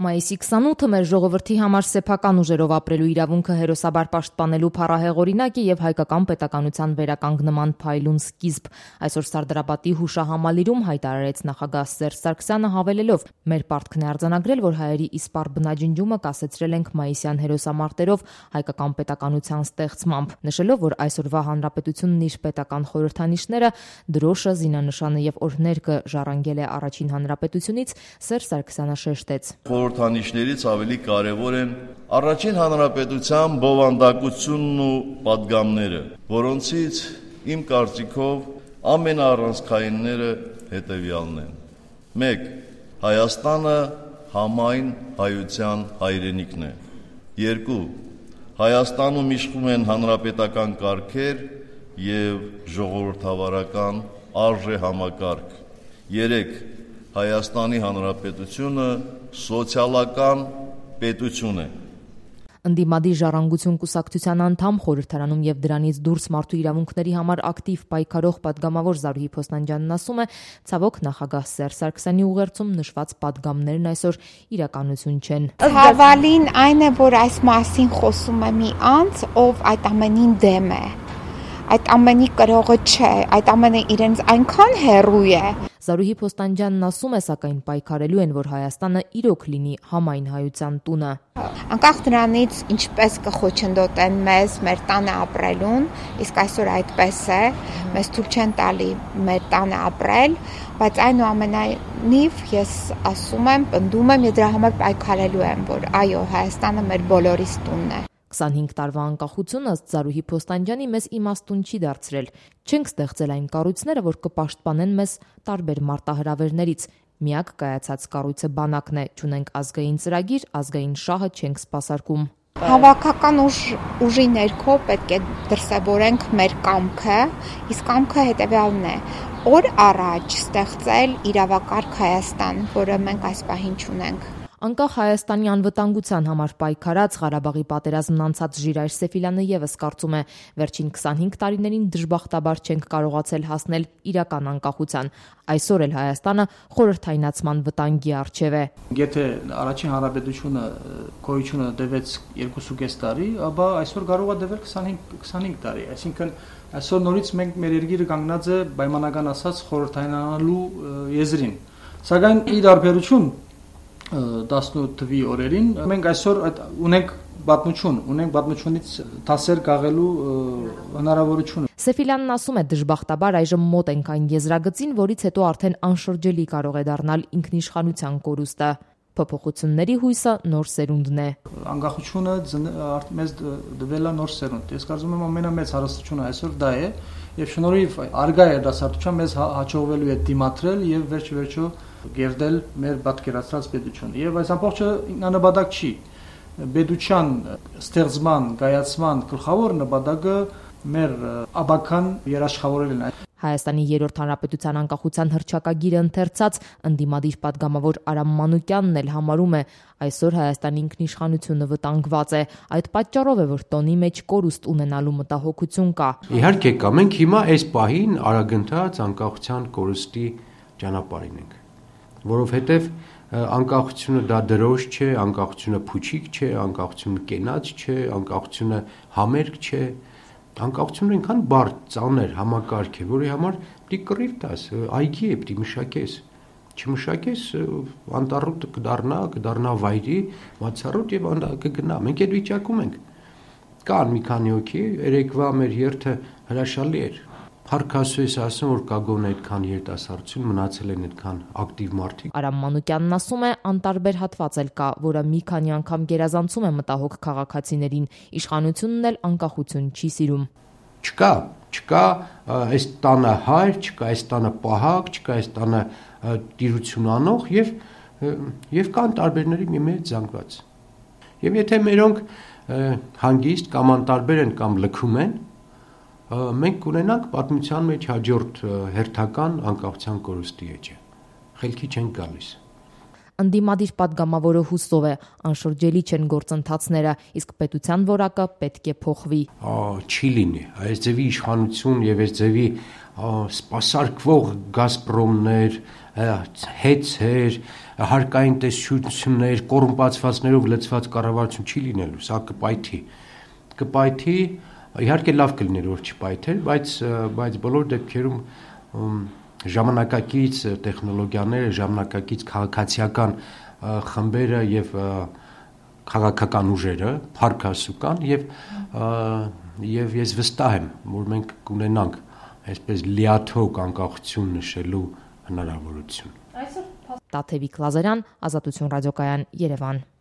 Մայիսի 28-ը մեր ժողովրդի համար սեփական ուժերով ապրելու իրավունքը հերոսաբար պաշտպանելու փառահեղ օրինակ է եւ հայկական պետականության վերականգնման փայլուն սկիզբ։ Այսօր Սարդարապատի հուշահամալիրում հայտարարեց նախագահ Սերժ Սարգսյանը հավելելով. «Մեր պարտքն է արձանագրել, որ հայերի իսպառ բնաջնջումը կասեցրել ենք մայիսյան հերոսամարտերով հայկական պետականության ստեղծմամբ», նշելով, որ այսօրվա հանրապետությունն իր պետական խորհրդանիշները, դրոշը, զինանշանը եւ օրհներգը ժառանգել է առաջին հանրապետությունից, Սերժ Սարգսյանը շեշտեց. Խորհրդանիշներից ավելի կարևոր են առաջին հանրապետության բովանդակությունն ու պատգամները, որոնցից իմ կարծիքով ամենաառանցքայինները հետևյալն են. 1. Հայաստանը համայն հայության հայրենիքն է. 2. Հայաստանում իշխում են հանրապետական կարգեր եւ ժողովրդավարական արժեհամակարգ. 3. Հայաստանի Հանրապետությունը սոցիալական պետություն է։ Ընդդիմադիր ժառանգություն կուսակցության անդամ, խորհրդարանում եւ դրանից դուրս մարդու իրավունքների համար ակտիվ պայքարող պատգամավոր Զարուհի Փոստանջյանն ասում է, ցավոք նախագահ Սերժ Սարգսյանի ուղերձում նշված պատգամներն այսօր իրականություն չեն։ Ցավալին այն է, որ այս մասին խոսում է մի անձ, ով այդ ամենին դեմ է։ Այդ ամենի կրողը չէ, այդ ամենը իրենց այնքան հեռու է։ Զարուհի Փոստանջյանն ասում է, սակայն պայքարելու են, որ Հայաստանը իրոք լինի համայն հայության տունը։ Անկախ դրանից, ինչպես կխոչընդոտեն մեզ մեր տանը ապրելուն, իսկ այսօր այդպես է, մեզ թույլ չեն տալի մեր տանը ապրել, բայց այնուամենայնիվ ես ասում եմ, պնդում եմ եւ դրա համար պայքարելու եմ, որ այո, Հայաստանը մեր բոլորիս տունն է։ 25 տարվա անկախությունը ըստ Զարուհի Փոստանջյանի մեզ իմաստուն չի դարձրել։ Չենք ստեղծել այն կառույցները, որ կպաշտպանեն մեզ տարբեր մարտահրավերներից։ Միակ կայացած կառույցը բանակն է, չունենք ազգային ծրագիր, ազգային շահը չենք սպասարկում։ Հավաքական ուժի ներքո պետք է դրսևորենք մեր կամքը, իսկ կամքը հետևյալն է. օր առաջ ստեղծել իրավակարգ Հայաստան, որը մենք այս պահին չունենք։ Անկախ Հայաստանի անվտանգության համար պայքարած Ղարաբաղի պատերազմն անցած Ժիրայր Սեֆիլյանը եւս կարծում է, վերջին 25 տարիներին դժբախտաբար չենք կարողացել հասնել իրական անկախության։ Այսօր էլ Հայաստանը խորհրդայնացման վտանգի առջև է։ Եթե առաջին հանրապետությունը գոյությունը տևեց 2.5 տարի, ապա այսօր կարող է տևել 25 տարի, այսինքն այսօր նորից մենք մեր երկիրը կանգնած է պայմանական ասած խորհրդայնանալու եզրին։ Սակայն ի դարբերություն 18 թվի օրերին մենք այսօր ունենք պատմությունից դասեր կաղելու հնարավորություն։ Սեֆիլյանն ասում է, դժբախտաբար այժմ մոտ ենք այն եզրագծին, որից հետո արդեն անշրջելի կարող է դառնալ ինքնիշխանության կորուստը։ Փոփոխությունների հույսը նոր սերունդն է։ Անկախությունը մեզ դվել է նոր սերունդ։ Ես կարծում եմ ամենամեծ հարստությունը այսօր դա է, եւ շնորհիվ արգա երդասարտության մեզ հաջողվելու է դիմադրել եւ վերջ-վերջո գերդել մեր պատկերացրած պետությունը։ Եվ այս ամբողջը նպատակ չի։ Պետության ստեղծման, կայացման գլխավոր նպատակը մեր աբական երաշխավորելն է։ Հայաստանի երրորդ հանրապետության անկախության հռչակագիրը ընթերցած ընդդիմադիր պատգամավոր Արամ Մանուկյանն էլ համարում է, այսօր Հայաստանի ինքնիշխանությունը վտանգված է։ Այդ պատճառով է, որ տոնի մեջ կորուստ ունենալու մտահոգություն կա։ Իհարկե կա, մենք հիմա այս պահին արագընթաց անկախության կորուստի ճանապարհին ենք, որովհետև անկախությունը դա դրոշ չէ, անկախությունը փուչիկ չէ, անկախությունը կենաց չէ, անկախությունը համերգ չէ, անկախությունը ինքան բարդ, ծանր համակարգ է, որի համար պիտի կռիվ տաս, այգի է պիտի մշակես, չմշակես անտառուտը կդառնա վայրի, մացառուտ եւ կգնա։ Մենք այդ վիճակում ենք։ Կան մի քանի հոգի, երեկվա մեր երթը հրաշալի էր։ Փառքասու ես ասում, որ կա գոնե այդքան երիտասարդություն, մնացել են այդքան ակտիվ մարդիկ։ Արամ Մանուկյանն ասում է, անտարբեր հատված էլ կա, որը մի քանի անգամ գերազանցում է մտահոգ քաղաքացիներին, իշխանությունն էլ անկախություն չի սիրում։ Չկա այս տանը հայր, չկա այս տանը պահակ, չկա այս տանը տիրություն անող եւ կան տարբերների մի մեծ զանգված։ Եվ եթե մերոնք հանգիստ կամ անտարբեր են կամ լքում են, մենք կունենանք պատմության մեջ հաջորդ հերթական անկախության կորուստի էջը։ Խելքի չենք գալիս։ Ընդդիմադիր պատգամավորը հուսով է, անշրջելի չեն գործընթացները, իսկ պետության որակը պետք է փոխվի։ Չի լինի, այս ձևի իշխանություն եւ այս ձևի սպասարկվող Գազպրոմներ, հեծեր, հարկային տեսչություններ, կոռումպացվածներով լցված կառավարություն չի լինելու, սա կպայթի, իհարկե լավ կլիներ որ չպայթեր, բայց բոլոր դեպքերում ժամանակակից տեխնոլոգիաները, ժամանակակից քաղաքացիական խմբերը եւ քաղաքական ուժերը փառքասու կան եւ ես վստահ եմ, որ մենք կունենանք այսպես լիաթոք անկախություն նշելու հնարավորություն։ Տաթևիկ Լազարյան, Ազատություն ռադիոկայան, Երևան։